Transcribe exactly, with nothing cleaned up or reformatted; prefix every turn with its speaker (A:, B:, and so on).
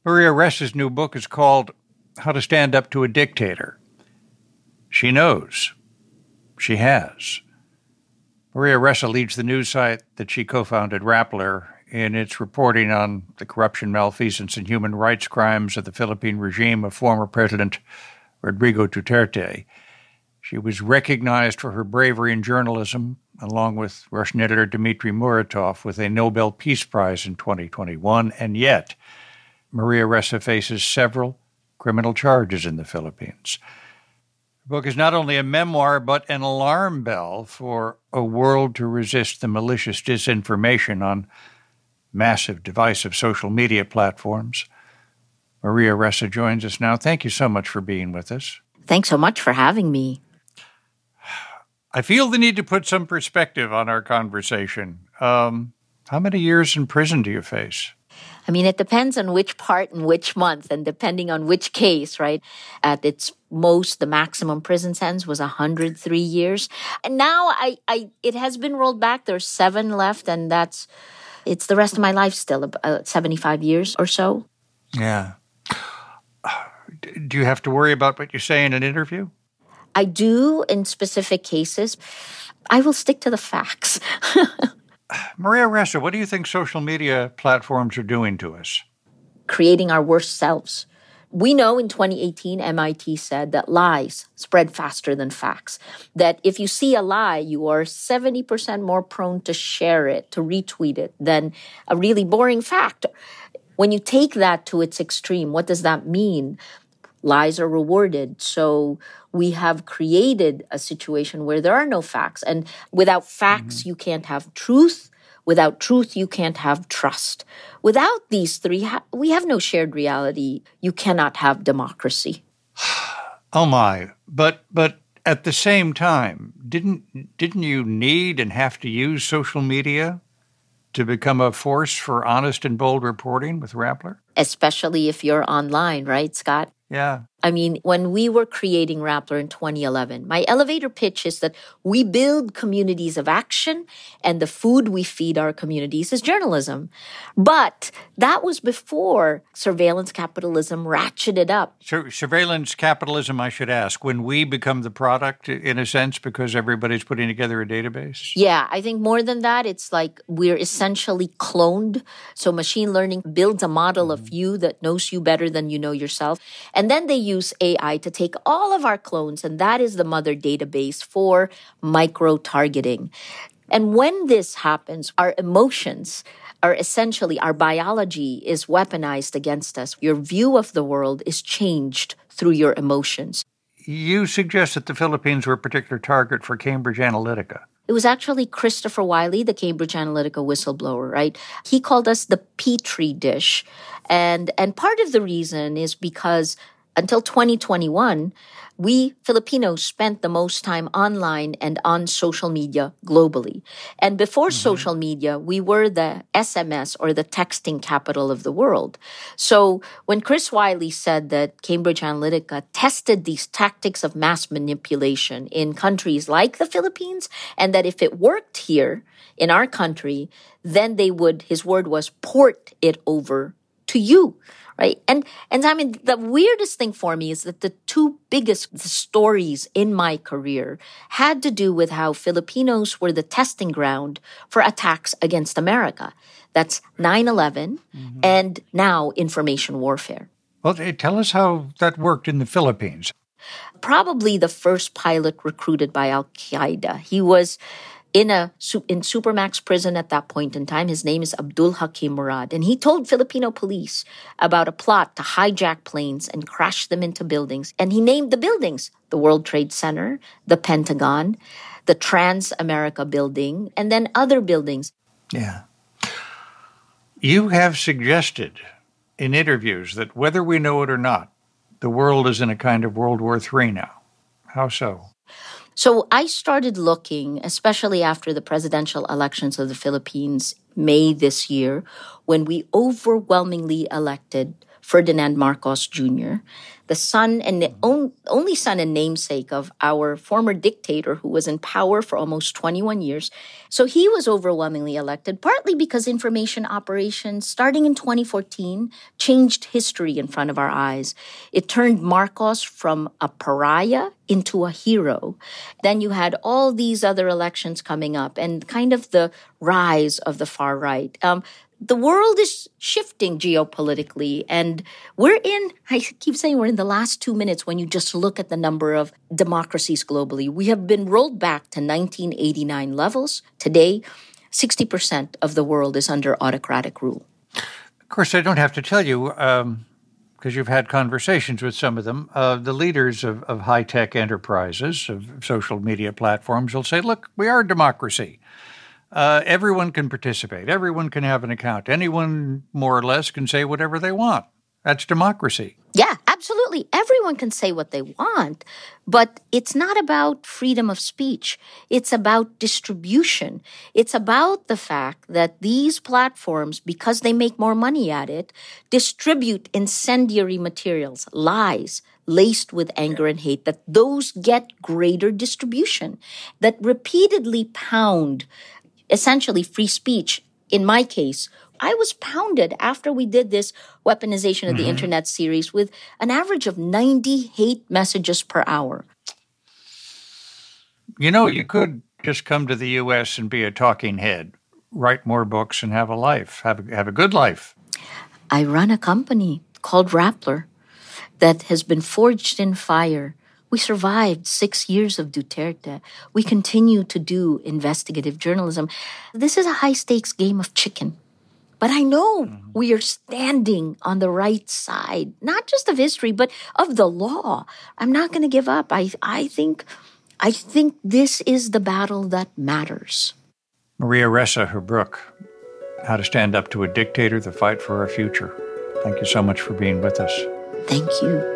A: Maria Ressa's new book is called How to Stand Up to a Dictator. She knows. She has. Maria Ressa leads the news site that she co-founded, Rappler, in its reporting on the corruption, malfeasance, and human rights crimes of the Philippine regime of former President Rodrigo Duterte. She was recognized for her bravery in journalism, along with Russian editor Dmitry Muratov, with a Nobel Peace Prize in twenty twenty-one, and yet Maria Ressa faces several criminal charges in the Philippines. The book is not only a memoir, but an alarm bell for a world to resist the malicious disinformation on massive, divisive social media platforms. Maria Ressa joins us now. Thank you so much for being with us.
B: Thanks so much for having me.
A: I feel the need to put some perspective on our conversation. Um, how many years in prison do you face?
B: I mean, it depends on which part and which month, and depending on which case, right? At its most, the maximum prison sentence was one hundred three years. And now I, I, it has been rolled back. There's seven left, and that's, it's the rest of my life still, uh, seventy-five years or so.
A: Yeah. Do you have to worry about what you say in an interview?
B: I do in specific cases. I will stick to the facts.
A: Maria Ressa, what do you think social media platforms are doing to us?
B: Creating our worst selves. We know in twenty eighteen, M I T said that lies spread faster than facts. That if you see a lie, you are seventy percent more prone to share it, to retweet it, than a really boring fact. When you take that to its extreme, what does that mean? Lies are rewarded. So we have created a situation where there are no facts. And without facts, mm-hmm. you can't have truth. Without truth, you can't have trust. Without these three, ha- we have no shared reality. You cannot have democracy.
A: Oh my! But but at the same time, didn't didn't you need and have to use social media to become a force for honest and bold reporting with Rappler?
B: Especially if you're online, right, Scott?
A: Yeah.
B: I mean, when we were creating Rappler in twenty eleven, my elevator pitch is that we build communities of action and the food we feed our communities is journalism. But that was before surveillance capitalism ratcheted up.
A: Sur- surveillance capitalism, I should ask, when we become the product, in a sense, because everybody's putting together a database?
B: Yeah, I think more than that, it's like we're essentially cloned. So machine learning builds a model of you that knows you better than you know yourself. And then they use A I to take all of our clones, and that is the mother database for micro-targeting. And when this happens, our emotions are essentially, our biology is weaponized against us. Your view of the world is changed through your emotions.
A: You suggest that the Philippines were a particular target for Cambridge Analytica.
B: It was actually Christopher Wiley, the Cambridge Analytica whistleblower, right? He called us the Petri dish. And, and part of the reason is because until twenty twenty-one, we Filipinos spent the most time online and on social media globally. And before mm-hmm. social media, we were the S M S or the texting capital of the world. So when Chris Wiley said that Cambridge Analytica tested these tactics of mass manipulation in countries like the Philippines, and that if it worked here in our country, then they would, his word was, port it over to you. Right. And, and I mean, the weirdest thing for me is that the two biggest stories in my career had to do with how Filipinos were the testing ground for attacks against America. That's nine eleven mm-hmm. and now information warfare.
A: Well, tell us how that worked in the Philippines.
B: Probably the first pilot recruited by Al-Qaeda. He was in a in Supermax prison at that point in time. His name is Abdul Hakim Murad. And he told Filipino police about a plot to hijack planes and crash them into buildings. And he named the buildings: the World Trade Center, the Pentagon, the Trans-America Building, and then other buildings.
A: Yeah. You have suggested in interviews that whether we know it or not, the world is in a kind of World War Three now. How so?
B: So I started looking, especially after the presidential elections of the Philippines, May this year, when we overwhelmingly elected Ferdinand Marcos Junior, the son and the on, only son and namesake of our former dictator who was in power for almost twenty-one years. So he was overwhelmingly elected, partly because information operations, starting in twenty fourteen, changed history in front of our eyes. It turned Marcos from a pariah into a hero. Then you had all these other elections coming up and kind of the rise of the far right. Um, The world is shifting geopolitically, and we're in, I keep saying we're in the last two minutes when you just look at the number of democracies globally. We have been rolled back to nineteen eighty-nine levels. Today, sixty percent of the world is under autocratic rule.
A: Of course, I don't have to tell you, um, because you've had conversations with some of them, uh, the leaders of, of high-tech enterprises, of social media platforms will say, look, we are a democracy. Uh, everyone can participate. Everyone can have an account. Anyone, more or less, can say whatever they want. That's democracy.
B: Yeah, absolutely. Everyone can say what they want, but it's not about freedom of speech. It's about distribution. It's about the fact that these platforms, because they make more money at it, distribute incendiary materials, lies, laced with anger and hate, that those get greater distribution, that repeatedly pound essentially free speech. In my case, I was pounded after we did this weaponization of mm-hmm. the internet series with an average of ninety hate messages per hour.
A: You know, you could just come to the U S and be a talking head, write more books, and have a life, have a, have a good life.
B: I run a company called Rappler that has been forged in fire. We survived six years of Duterte. We continue to do investigative journalism. This is a high-stakes game of chicken. But I know mm-hmm. we are standing on the right side, not just of history, but of the law. I'm not going to give up. I, I think, I think this is the battle that matters.
A: Maria Ressa, her book, How to Stand Up to a Dictator, The Fight for Our Future. Thank you so much for being with us.
B: Thank you.